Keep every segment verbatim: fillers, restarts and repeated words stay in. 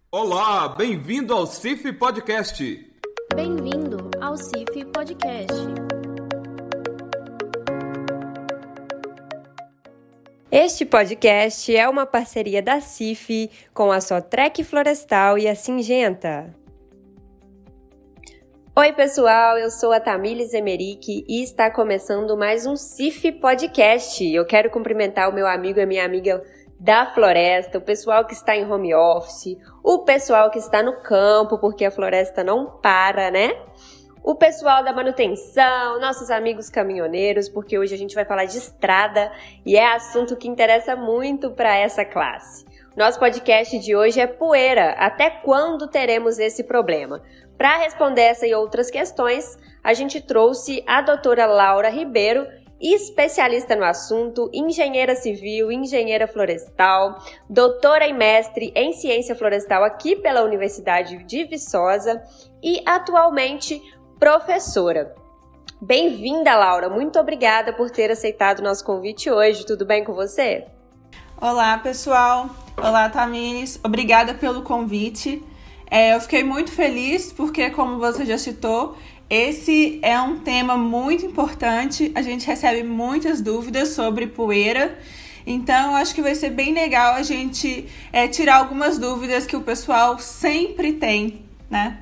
Olá, bem-vindo ao C I F Podcast. Bem-vindo ao C I F Podcast. Este podcast é uma parceria da C I F com a Sotrec Florestal e a Singenta. Oi pessoal, eu sou a Tamílis Emerick e está começando mais um C I F Podcast. Eu quero cumprimentar o meu amigo e a minha amiga da floresta, o pessoal que está em home office, o pessoal que está no campo, porque a floresta não para, né? O pessoal da manutenção, nossos amigos caminhoneiros, porque hoje a gente vai falar de estrada e é assunto que interessa muito para essa classe. Nosso podcast de hoje é poeira. Até quando teremos esse problema? Para responder essa e outras questões, a gente trouxe a doutora Laura Ribeiro, especialista no assunto, engenheira civil, engenheira florestal, doutora e mestre em ciência florestal aqui pela Universidade de Viçosa e atualmente professora. Bem-vinda, Laura. Muito obrigada por ter aceitado o nosso convite hoje. Tudo bem com você? Olá, pessoal. Olá, Tamires. Obrigada pelo convite. É, eu fiquei muito feliz porque, como você já citou, esse é um tema muito importante. A gente recebe muitas dúvidas sobre poeira. Então, eu acho que vai ser bem legal a gente é, tirar algumas dúvidas que o pessoal sempre tem, né?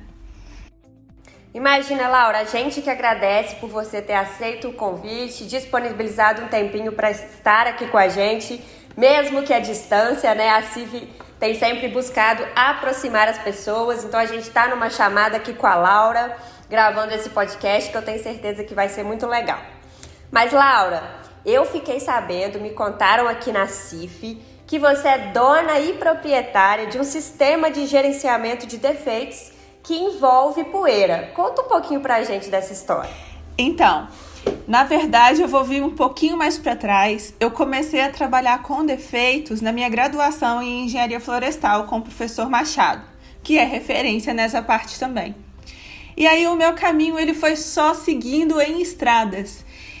Imagina, Laura, a gente que agradece por você ter aceito o convite, disponibilizado um tempinho para estar aqui com a gente, mesmo que à distância, né? A C I F tem sempre buscado aproximar as pessoas, então a gente está numa chamada aqui com a Laura, gravando esse podcast que eu tenho certeza que vai ser muito legal. Mas, Laura, eu fiquei sabendo, me contaram aqui na C I F, que você é dona e proprietária de um sistema de gerenciamento de defeitos que envolve poeira. Conta um pouquinho pra gente dessa história. Então, na verdade, eu vou vir um pouquinho mais para trás. Eu comecei a trabalhar com defeitos na minha graduação em engenharia florestal com o professor Machado, que é referência nessa parte também. E aí o meu caminho ele foi só seguindo em estradas.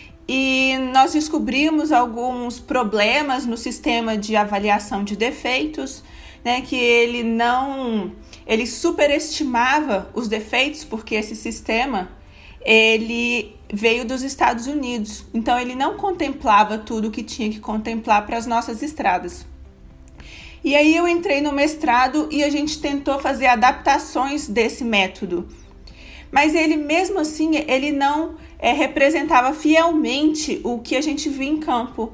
E nós descobrimos alguns problemas no sistema de avaliação de defeitos, né, que ele não, ele superestimava os defeitos, porque esse sistema ele veio dos Estados Unidos. Então ele não contemplava tudo o que tinha que contemplar para as nossas estradas. E aí eu entrei no mestrado e a gente tentou fazer adaptações desse método. Mas ele, mesmo assim, ele não é, representava fielmente o que a gente via em campo.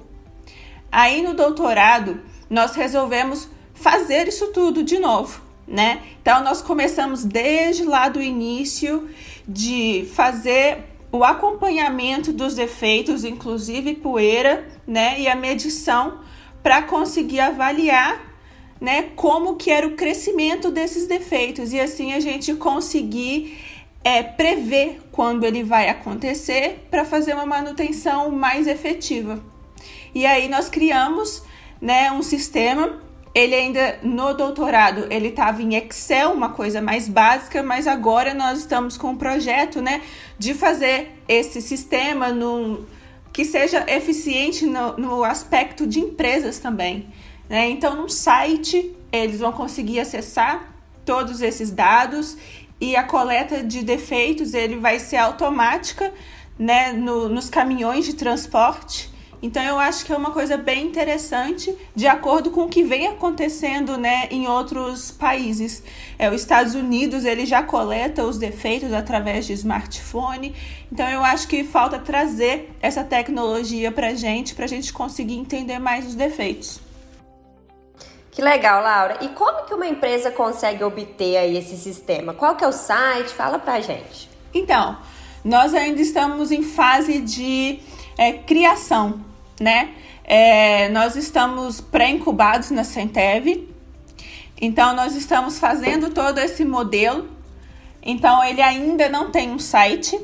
Aí, no doutorado, nós resolvemos fazer isso tudo de novo, né? Então, nós começamos desde lá do início de fazer o acompanhamento dos defeitos, inclusive poeira, né? E a medição para conseguir avaliar, né, como que era o crescimento desses defeitos. E assim a gente conseguir É prever quando ele vai acontecer para fazer uma manutenção mais efetiva. E aí nós criamos, né, um sistema. Ele ainda no doutorado ele estava em Excel, uma coisa mais básica, mas agora nós estamos com um projeto, né, de fazer esse sistema num, que seja eficiente no, no aspecto de empresas também, né? Então no site eles vão conseguir acessar todos esses dados. E a coleta de defeitos ele vai ser automática, né, no, nos caminhões de transporte. Então, eu acho que é uma coisa bem interessante, de acordo com o que vem acontecendo, né, em outros países. É, os Estados Unidos ele já coleta os defeitos através de smartphone. Então, eu acho que falta trazer essa tecnologia para a gente, para a gente conseguir entender mais os defeitos. Que legal, Laura. E como que uma empresa consegue obter aí esse sistema? Qual que é o site? Fala pra gente. Então, nós ainda estamos em fase de é, criação, né? É, nós estamos pré-incubados na Centev. Então, nós estamos fazendo todo esse modelo. Então, ele ainda não tem um site.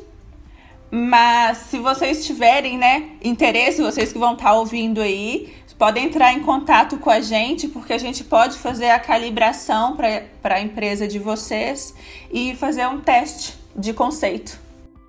Mas se vocês tiverem, né, interesse, vocês que vão estar ouvindo aí, podem entrar em contato com a gente, porque a gente pode fazer a calibração para a empresa de vocês e fazer um teste de conceito.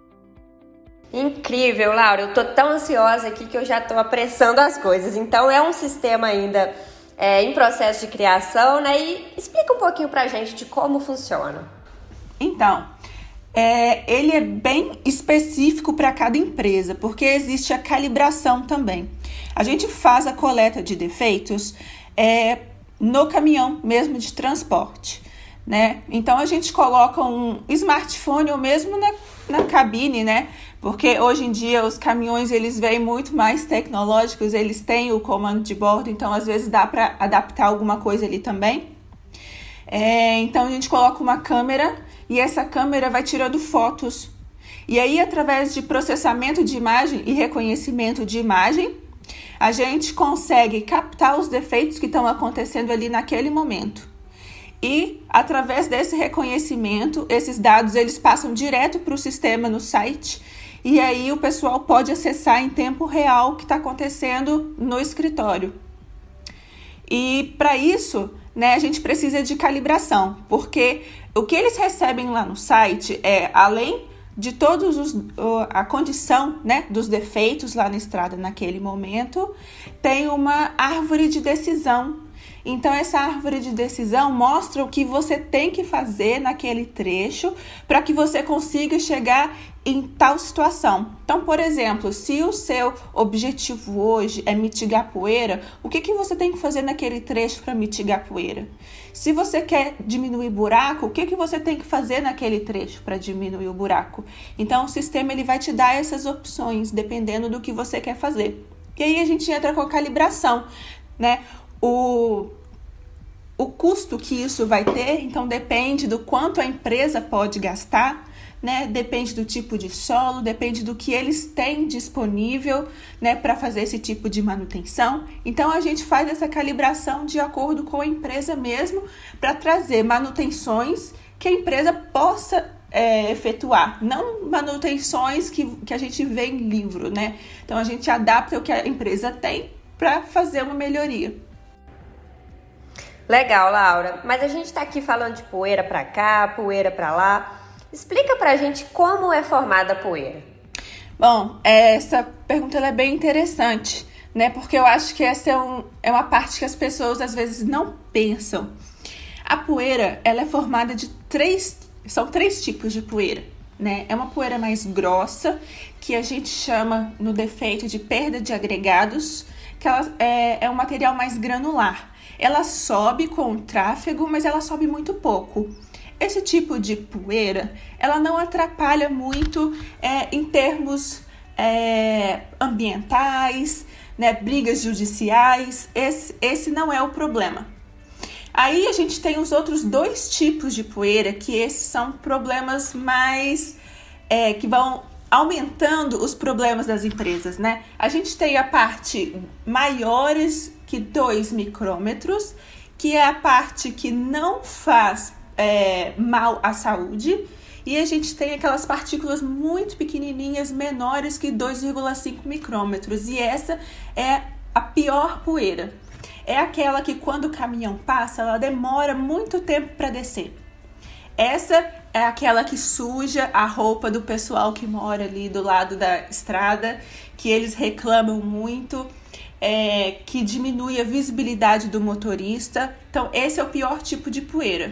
Incrível, Laura. Eu tô tão ansiosa aqui que eu já tô apressando as coisas. Então, é um sistema ainda é, em processo de criação, né? E explica um pouquinho pra gente de como funciona. Então, é, ele é bem específico para cada empresa, porque existe a calibração também. A gente faz a coleta de defeitos é, no caminhão mesmo de transporte, né? Então a gente coloca um smartphone ou mesmo na, na cabine, né? Porque hoje em dia os caminhões eles vêm muito mais tecnológicos, eles têm o comando de bordo, então às vezes dá para adaptar alguma coisa ali também. É, então a gente coloca uma câmera e essa câmera vai tirando fotos. E aí através de processamento de imagem e reconhecimento de imagem, a gente consegue captar os defeitos que estão acontecendo ali naquele momento. E através desse reconhecimento, esses dados eles passam direto para o sistema no site. E aí o pessoal pode acessar em tempo real o que está acontecendo no escritório. E para isso, né, a gente precisa de calibração, porque o que eles recebem lá no site é, além de todos os, a condição, né, dos defeitos lá na estrada naquele momento, tem uma árvore de decisão. Então, essa árvore de decisão mostra o que você tem que fazer naquele trecho para que você consiga chegar em tal situação. Então, por exemplo, se o seu objetivo hoje é mitigar poeira, o que, que você tem que fazer naquele trecho para mitigar poeira? Se você quer diminuir buraco, o que, que você tem que fazer naquele trecho para diminuir o buraco? Então, o sistema ele vai te dar essas opções, dependendo do que você quer fazer. E aí a gente entra com a calibração, né? O, o custo que isso vai ter, então depende do quanto a empresa pode gastar, né? Depende do tipo de solo, depende do que eles têm disponível, né, para fazer esse tipo de manutenção. Então a gente faz essa calibração de acordo com a empresa mesmo, para trazer manutenções que a empresa possa é, efetuar, não manutenções que, que a gente vê em livro, né? Então a gente adapta o que a empresa tem para fazer uma melhoria. Legal, Laura. Mas a gente está aqui falando de poeira para cá, poeira para lá. Explica pra gente como é formada a poeira. Bom, essa pergunta ela é bem interessante, né? Porque eu acho que essa é, um, é uma parte que as pessoas às vezes não pensam. A poeira, ela é formada de três, são três tipos de poeira, né? É uma poeira mais grossa, que a gente chama no defeito de perda de agregados, que ela é, é um material mais granular. Ela sobe com o tráfego, mas ela sobe muito pouco. Esse tipo de poeira, ela não atrapalha muito é, em termos é, ambientais, né, brigas judiciais. Esse, esse não é o problema. Aí a gente tem os outros dois tipos de poeira, que esses são problemas mais é, que vão aumentando os problemas das empresas, né? A gente tem a parte maiores que dois micrômetros, que é a parte que não faz é, mal à saúde, e a gente tem aquelas partículas muito pequenininhas, menores que dois vírgula cinco micrômetros, e essa é a pior poeira. É aquela que quando o caminhão passa, ela demora muito tempo para descer. Essa é aquela que suja a roupa do pessoal que mora ali do lado da estrada, que eles reclamam muito, é, que diminui a visibilidade do motorista. Então, esse é o pior tipo de poeira.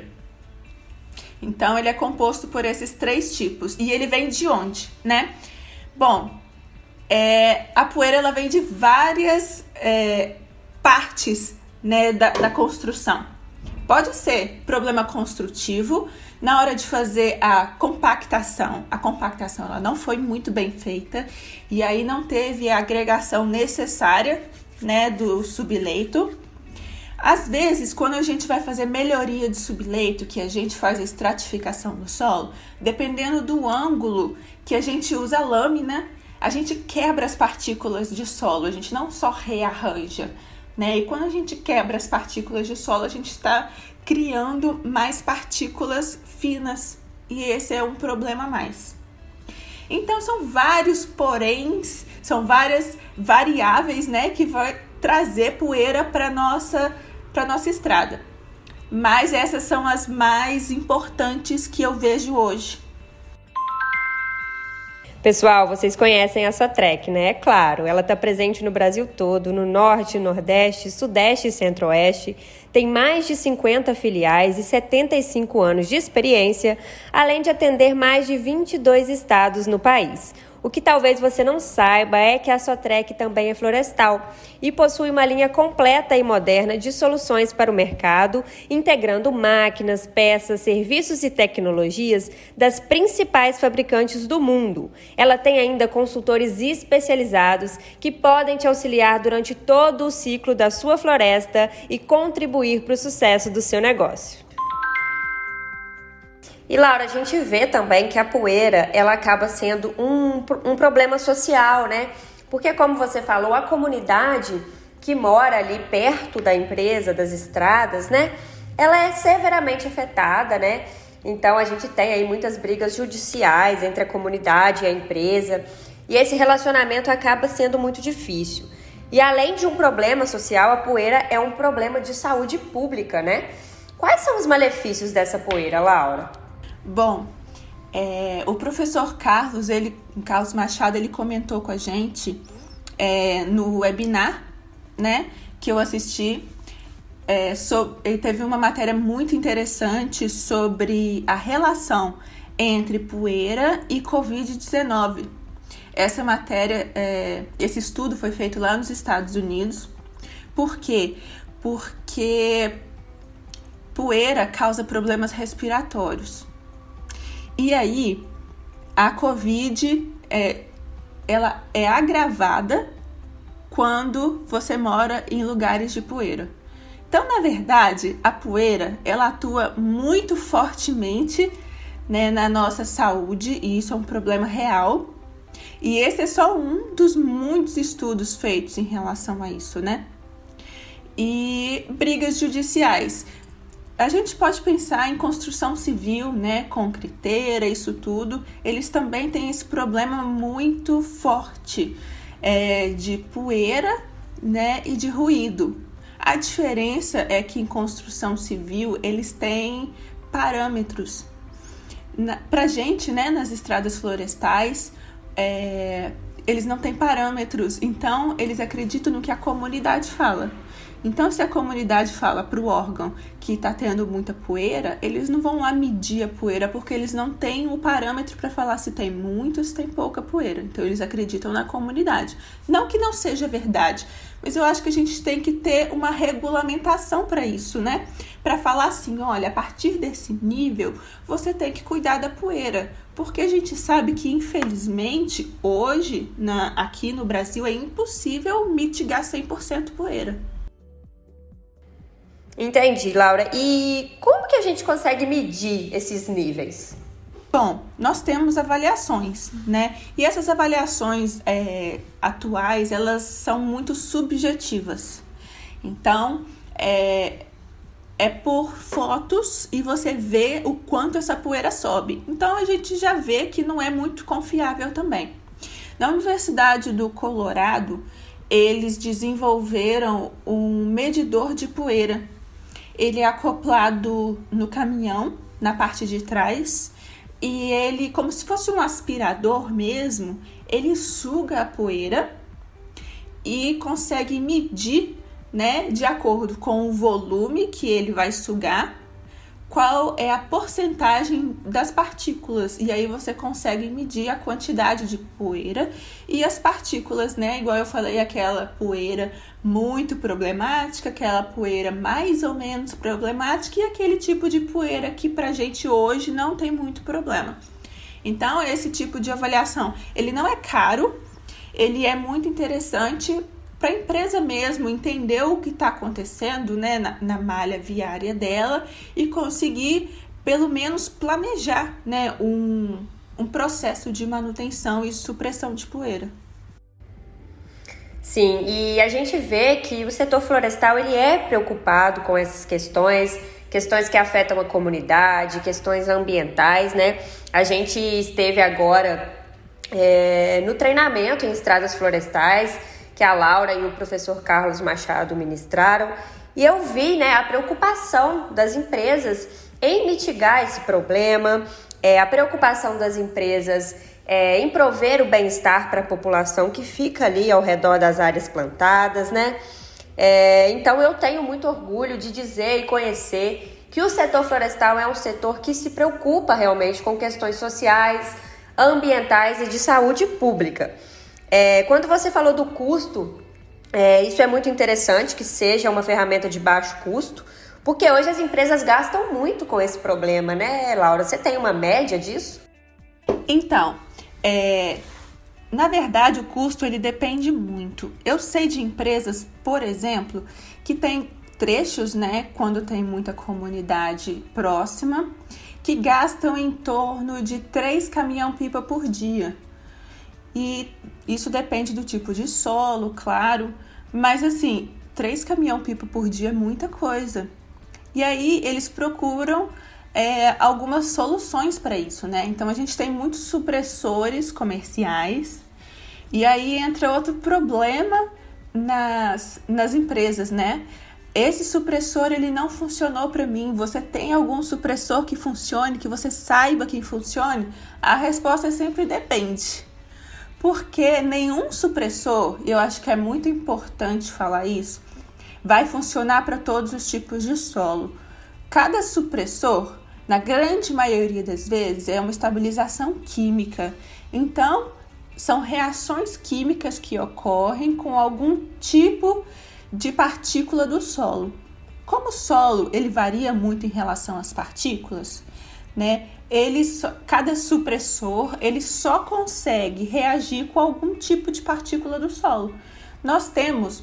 Então, ele é composto por esses três tipos. E ele vem de onde, né? Bom, é, a poeira ela vem de várias é, partes, né, da, da construção. Pode ser problema construtivo. Na hora de fazer a compactação, a compactação ela não foi muito bem feita e aí não teve a agregação necessária, né, do subleito. Às vezes, quando a gente vai fazer melhoria de subleito, que a gente faz a estratificação do solo, dependendo do ângulo que a gente usa a lâmina, a gente quebra as partículas de solo, a gente não só rearranja, né? E quando a gente quebra as partículas de solo, a gente está criando mais partículas finas, e esse é um problema a mais. Então são vários poréns, são várias variáveis, né, que vai trazer poeira para nossa para nossa estrada. Mas essas são as mais importantes que eu vejo hoje. Pessoal, vocês conhecem a Sotrec, né? É claro, ela está presente no Brasil todo, no Norte, Nordeste, Sudeste e Centro-Oeste. Tem mais de cinquenta filiais e setenta e cinco anos de experiência, além de atender mais de vinte e dois estados no país. O que talvez você não saiba é que a Sotrec também é florestal e possui uma linha completa e moderna de soluções para o mercado, integrando máquinas, peças, serviços e tecnologias das principais fabricantes do mundo. Ela tem ainda consultores especializados que podem te auxiliar durante todo o ciclo da sua floresta e contribuir para o sucesso do seu negócio. E, Laura, a gente vê também que a poeira, ela acaba sendo um, um problema social, né? Porque, como você falou, a comunidade que mora ali perto da empresa, das estradas, né? Ela é severamente afetada, né? Então, a gente tem aí muitas brigas judiciais entre a comunidade e a empresa. E esse relacionamento acaba sendo muito difícil. E, além de um problema social, a poeira é um problema de saúde pública, né? Quais são os malefícios dessa poeira, Laura? Bom, é, o professor Carlos, ele, Carlos Machado, ele comentou com a gente é, no webinar, né, que eu assisti. É, so, ele teve uma matéria muito interessante sobre a relação entre poeira e covid dezenove. Essa matéria, é, esse estudo foi feito lá nos Estados Unidos. Por quê? Porque poeira causa problemas respiratórios. E aí, a Covid, é, ela é agravada quando você mora em lugares de poeira. Então, na verdade, a poeira, ela atua muito fortemente, né, na nossa saúde, e isso é um problema real. E esse é só um dos muitos estudos feitos em relação a isso, né? E brigas judiciais. A gente pode pensar em construção civil, né, concreteira, isso tudo. Eles também têm esse problema muito forte é, de poeira, né, e de ruído. A diferença é que em construção civil eles têm parâmetros. Para gente, né, nas estradas florestais, é, eles não têm parâmetros. Então, eles acreditam no que a comunidade fala. Então, se a comunidade fala para o órgão que está tendo muita poeira, eles não vão lá medir a poeira porque eles não têm o parâmetro para falar se tem muito ou se tem pouca poeira. Então, eles acreditam na comunidade. Não que não seja verdade, mas eu acho que a gente tem que ter uma regulamentação para isso, né? Para falar assim, olha, a partir desse nível, você tem que cuidar da poeira. Porque a gente sabe que, infelizmente, hoje, na, aqui no Brasil, é impossível mitigar cem por cento poeira. Entendi, Laura. E como que a gente consegue medir esses níveis? Bom, nós temos avaliações, né? E essas avaliações é, atuais, elas são muito subjetivas. Então, é, é por fotos e você vê o quanto essa poeira sobe. Então, a gente já vê que não é muito confiável também. Na Universidade do Colorado, eles desenvolveram um medidor de poeira. Ele é acoplado no caminhão, na parte de trás, e ele, como se fosse um aspirador mesmo, ele suga a poeira e consegue medir, né, de acordo com o volume que ele vai sugar, qual é a porcentagem das partículas. E aí você consegue medir a quantidade de poeira e as partículas, né? Igual eu falei, aquela poeira muito problemática, aquela poeira mais ou menos problemática e aquele tipo de poeira que pra gente hoje não tem muito problema. Então, esse tipo de avaliação, ele não é caro, ele é muito interessante para a empresa mesmo entender o que está acontecendo, né, na, na malha viária dela e conseguir, pelo menos, planejar, né, um, um processo de manutenção e supressão de poeira. Sim, e a gente vê que o setor florestal ele é preocupado com essas questões, questões que afetam a comunidade, questões ambientais, né? A gente esteve agora é, no treinamento em estradas florestais, que a Laura e o professor Carlos Machado ministraram, e eu vi, né, a preocupação das empresas em mitigar esse problema, é, a preocupação das empresas é, em prover o bem-estar para a população que fica ali ao redor das áreas plantadas, né? É, então eu tenho muito orgulho de dizer e conhecer que o setor florestal é um setor que se preocupa realmente com questões sociais, ambientais e de saúde pública. É, quando você falou do custo, é, isso é muito interessante que seja uma ferramenta de baixo custo, porque hoje as empresas gastam muito com esse problema, né, Laura? Você tem uma média disso? Então, é, na verdade o custo ele depende muito. Eu sei de empresas, por exemplo, que tem trechos, né, quando tem muita comunidade próxima, que gastam em torno de três caminhão-pipa por dia. E isso depende do tipo de solo, claro, mas assim, três caminhão-pipa por dia é muita coisa. E aí eles procuram é, algumas soluções para isso, né? Então a gente tem muitos supressores comerciais e aí entra outro problema nas, nas empresas, né? Esse supressor ele não funcionou para mim. Você tem algum supressor que funcione, que você saiba que funcione? A resposta é sempre depende. Porque nenhum supressor, eu acho que é muito importante falar isso, vai funcionar para todos os tipos de solo. Cada supressor, na grande maioria das vezes, é uma estabilização química. Então, são reações químicas que ocorrem com algum tipo de partícula do solo. Como o solo ele varia muito em relação às partículas, né? Ele só, cada supressor ele só consegue reagir com algum tipo de partícula do solo. Nós temos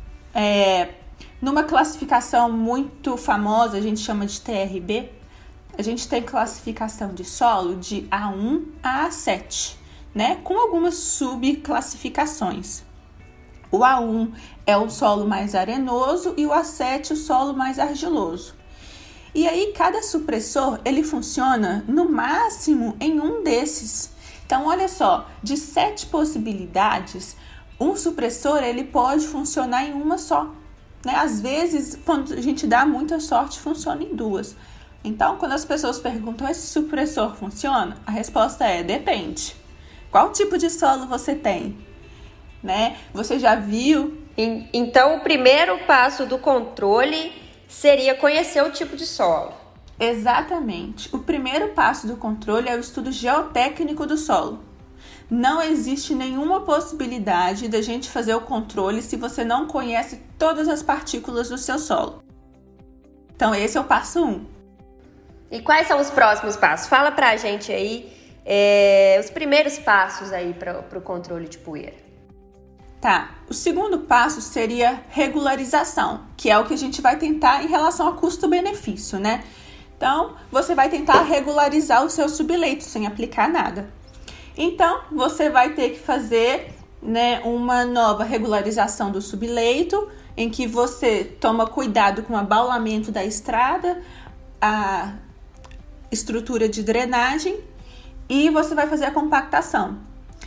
é, numa classificação muito famosa, a gente chama de T R B, a gente tem classificação de solo de A um a A sete, né? Com algumas subclassificações. O A um é o solo mais arenoso e o A sete o solo mais argiloso. E aí cada supressor ele funciona no máximo em um desses. Então olha só, de sete possibilidades, um supressor ele pode funcionar em uma só, né? Às vezes, quando a gente dá muita sorte, funciona em duas. Então, quando as pessoas perguntam, esse supressor funciona? A resposta é, depende. Qual tipo de solo você tem? Né? Você já viu? Então, o primeiro passo do controle seria conhecer o tipo de solo. Exatamente. O primeiro passo do controle é o estudo geotécnico do solo. Não existe nenhuma possibilidade da gente fazer o controle se você não conhece todas as partículas do seu solo. Então, esse é o passo um. E quais são os próximos passos? Fala pra gente aí é, os primeiros passos aí para o controle de poeira. Tá, o segundo passo seria regularização, que é o que a gente vai tentar em relação a custo-benefício, né? Então, você vai tentar regularizar o seu subleito sem aplicar nada. Então, você vai ter que fazer, né, uma nova regularização do subleito, em que você toma cuidado com o abaulamento da estrada, a estrutura de drenagem e você vai fazer a compactação.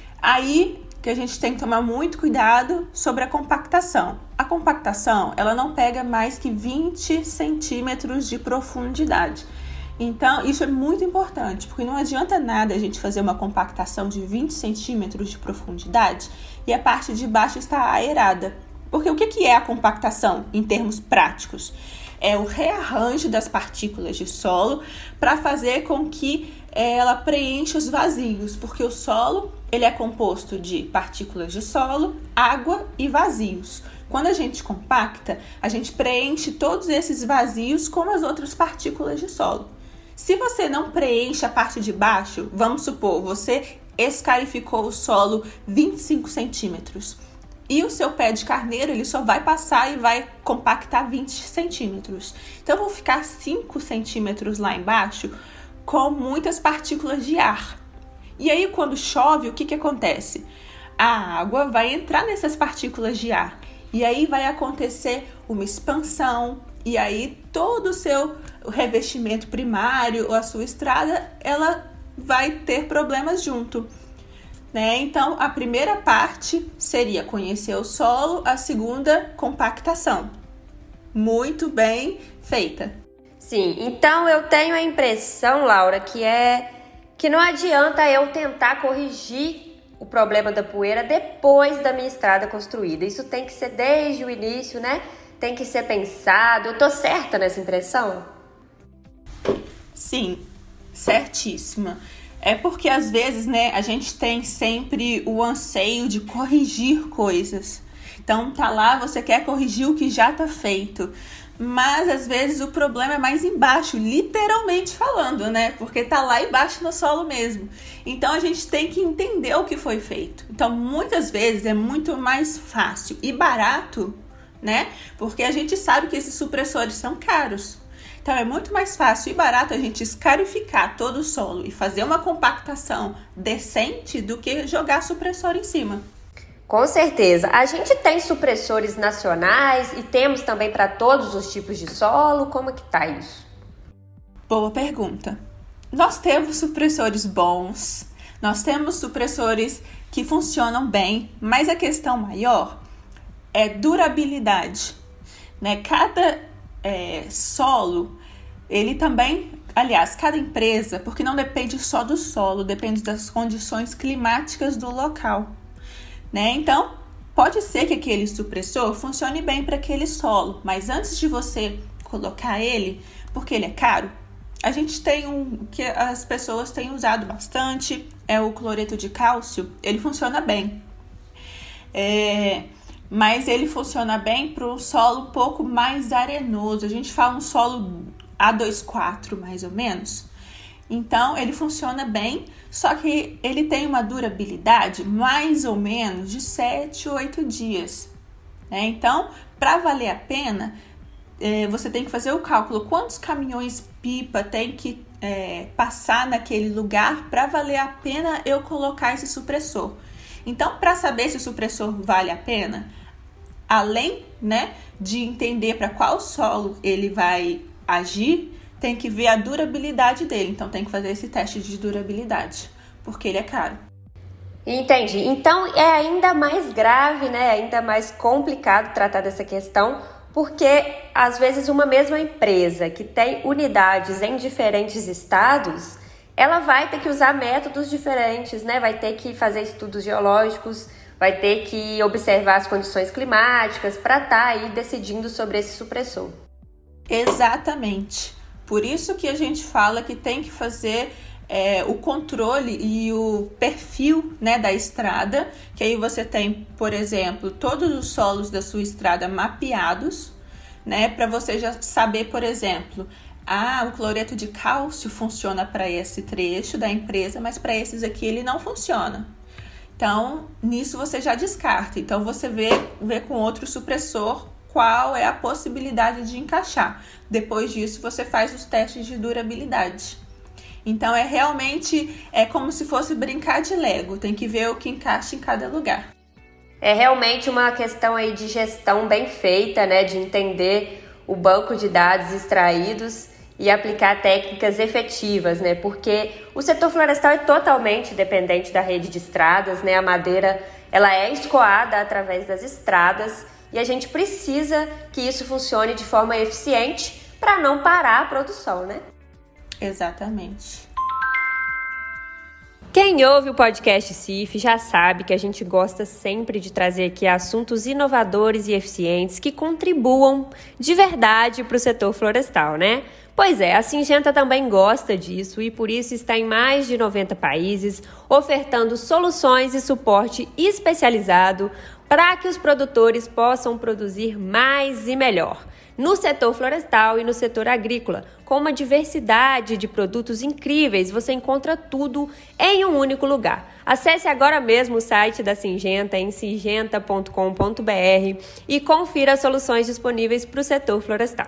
Aí que a gente tem que tomar muito cuidado sobre a compactação. A compactação, ela não pega mais que vinte centímetros de profundidade. Então, isso é muito importante, porque não adianta nada a gente fazer uma compactação de vinte centímetros de profundidade e a parte de baixo está aerada. Porque o que é a compactação em termos práticos? É o rearranjo das partículas de solo para fazer com que ela preencha os vazios, porque o solo ele é composto de partículas de solo, água e vazios. Quando a gente compacta, a gente preenche todos esses vazios com as outras partículas de solo. Se você não preenche a parte de baixo, vamos supor, você escarificou o solo vinte e cinco centímetros e o seu pé de carneiro ele só vai passar e vai compactar vinte centímetros. Então, vão ficar cinco centímetros lá embaixo com muitas partículas de ar. E aí, quando chove, o que que acontece? A água vai entrar nessas partículas de ar. E aí vai acontecer uma expansão. E aí, todo o seu revestimento primário ou a sua estrada, ela vai ter problemas junto. Né? Então, a primeira parte seria conhecer o solo. A segunda, compactação. Muito bem feita. Sim, então eu tenho a impressão, Laura, que é... que não adianta eu tentar corrigir o problema da poeira depois da minha estrada construída. Isso tem que ser desde o início, né? Tem que ser pensado. Eu tô certa nessa impressão? Sim, certíssima. É porque às vezes, né, a gente tem sempre o anseio de corrigir coisas. Então tá lá, você quer corrigir o que já tá feito. Mas às vezes o problema é mais embaixo, literalmente falando, né? Porque tá lá embaixo no solo mesmo. Então a gente tem que entender o que foi feito. Então muitas vezes é muito mais fácil e barato, né? Porque a gente sabe que esses supressores são caros. Então é muito mais fácil e barato a gente escarificar todo o solo e fazer uma compactação decente do que jogar supressor em cima. Com certeza. A gente tem supressores nacionais e temos também para todos os tipos de solo. Como que tá isso? Boa pergunta. Nós temos supressores bons, nós temos supressores que funcionam bem, mas a questão maior é durabilidade, né? Cada é, solo, ele também, aliás, cada empresa, porque não depende só do solo, depende das condições climáticas do local. Né? Então, pode ser que aquele supressor funcione bem para aquele solo, mas antes de você colocar ele, porque ele é caro, a gente tem um que as pessoas têm usado bastante, é o cloreto de cálcio. Ele funciona bem, é, mas ele funciona bem para um solo um pouco mais arenoso. A gente fala um solo A dois quatro, mais ou menos. Então, ele funciona bem, só que ele tem uma durabilidade mais ou menos de sete, oito dias. Né? Então, para valer a pena, é, você tem que fazer o cálculo. Quantos caminhões-pipa tem que é, passar naquele lugar para valer a pena eu colocar esse supressor? Então, para saber se o supressor vale a pena, além, né, de entender para qual solo ele vai agir, tem que ver a durabilidade dele. Então, tem que fazer esse teste de durabilidade, porque ele é caro. Entendi. Então, é ainda mais grave, né? Ainda mais complicado tratar dessa questão, porque, às vezes, uma mesma empresa que tem unidades em diferentes estados, ela vai ter que usar métodos diferentes, né? Vai ter que fazer estudos geológicos, vai ter que observar as condições climáticas para estar aí decidindo sobre esse supressor. Exatamente. Por isso que a gente fala que tem que fazer é, o controle e o perfil, né, da estrada, que aí você tem, por exemplo, todos os solos da sua estrada mapeados, né, para você já saber, por exemplo, ah, o cloreto de cálcio funciona para esse trecho da empresa, mas para esses aqui ele não funciona. Então, nisso você já descarta. Então, você vê, vê com outro supressor qual é a possibilidade de encaixar. Depois disso, você faz os testes de durabilidade. Então, é realmente é como se fosse brincar de Lego. Tem que ver o que encaixa em cada lugar. É realmente uma questão aí de gestão bem feita, né? De entender o banco de dados extraídos e aplicar técnicas efetivas, né? Porque o setor florestal é totalmente dependente da rede de estradas, né? A madeira, ela é escoada através das estradas, e a gente precisa que isso funcione de forma eficiente para não parar a produção, né? Exatamente. Quem ouve o podcast C I F já sabe que a gente gosta sempre de trazer aqui assuntos inovadores e eficientes que contribuam de verdade para o setor florestal, né? Pois é, a Syngenta também gosta disso e por isso está em mais de noventa países, ofertando soluções e suporte especializado para que os produtores possam produzir mais e melhor no setor florestal e no setor agrícola. Com uma diversidade de produtos incríveis, você encontra tudo em um único lugar. Acesse agora mesmo o site da Syngenta em syngenta ponto com ponto b r e confira as soluções disponíveis para o setor florestal.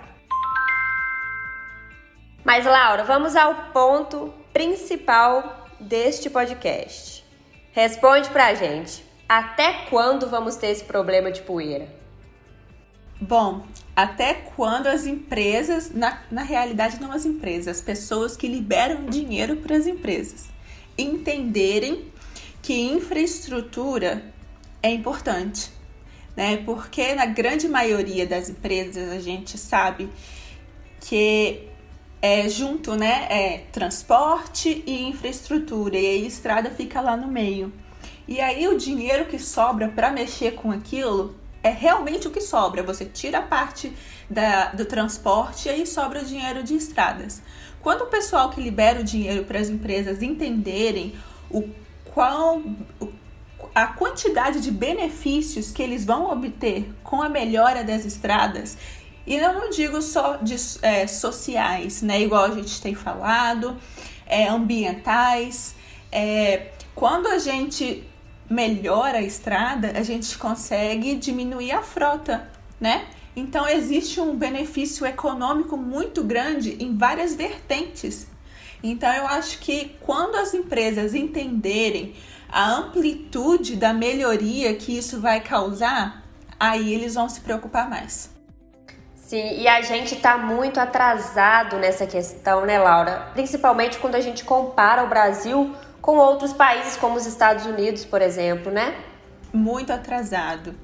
Mas, Laura, vamos ao ponto principal deste podcast. Responde pra gente, até quando vamos ter esse problema de poeira? Bom, até quando as empresas, na, na realidade não as empresas, as pessoas que liberam dinheiro para as empresas, entenderem que infraestrutura é importante, né? Porque na grande maioria das empresas a gente sabe que é, junto, né? É transporte e infraestrutura, e aí a estrada fica lá no meio. E aí o dinheiro que sobra para mexer com aquilo é realmente o que sobra. Você tira a parte da, do transporte e aí sobra o dinheiro de estradas. Quando o pessoal que libera o dinheiro para as empresas entenderem o qual, a quantidade de benefícios que eles vão obter com a melhora das estradas, e eu não digo só de é, sociais, né, igual a gente tem falado, é, ambientais, é, quando a gente melhora a estrada, a gente consegue diminuir a frota, né? Então existe um benefício econômico muito grande em várias vertentes. Então eu acho que quando as empresas entenderem a amplitude da melhoria que isso vai causar, aí eles vão se preocupar mais. Sim, e a gente está muito atrasado nessa questão, né, Laura? Principalmente quando a gente compara o Brasil com outros países, como os Estados Unidos, por exemplo, né? Muito atrasado.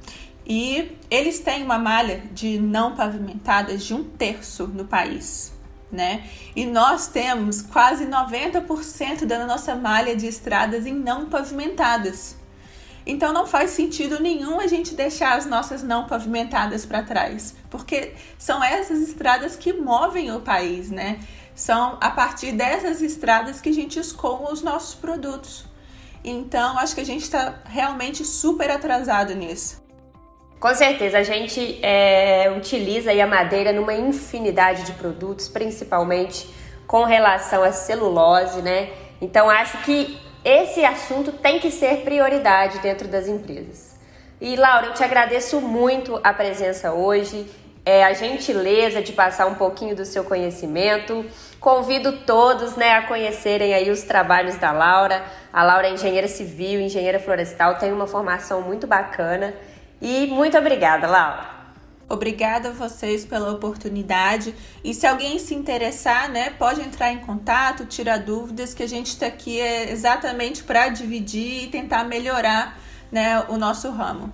E eles têm uma malha de não pavimentadas de um terço no país, né? E nós temos quase noventa por cento da nossa malha de estradas em não pavimentadas. Então não faz sentido nenhum a gente deixar as nossas não pavimentadas para trás, porque são essas estradas que movem o país, né? São a partir dessas estradas que a gente escoa os nossos produtos. Então acho que a gente está realmente super atrasado nisso. Com certeza, a gente é, utiliza aí a madeira numa infinidade de produtos, principalmente com relação à celulose, né? Então, acho que esse assunto tem que ser prioridade dentro das empresas. E, Laura, eu te agradeço muito a presença hoje, é, a gentileza de passar um pouquinho do seu conhecimento. Convido todos, né, a conhecerem aí os trabalhos da Laura. A Laura é engenheira civil, engenheira florestal, tem uma formação muito bacana. E muito obrigada, Laura. Obrigada a vocês pela oportunidade. E se alguém se interessar, né, pode entrar em contato, tirar dúvidas, que a gente está aqui é exatamente para dividir e tentar melhorar, né, o nosso ramo.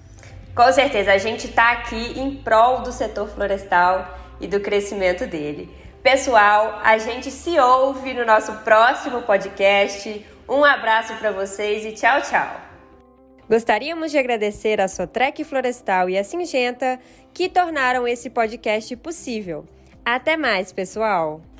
Com certeza, a gente está aqui em prol do setor florestal e do crescimento dele. Pessoal, a gente se ouve no nosso próximo podcast. Um abraço para vocês e tchau, tchau. Gostaríamos de agradecer a Sotrec Florestal e a Singenta que tornaram esse podcast possível. Até mais, pessoal!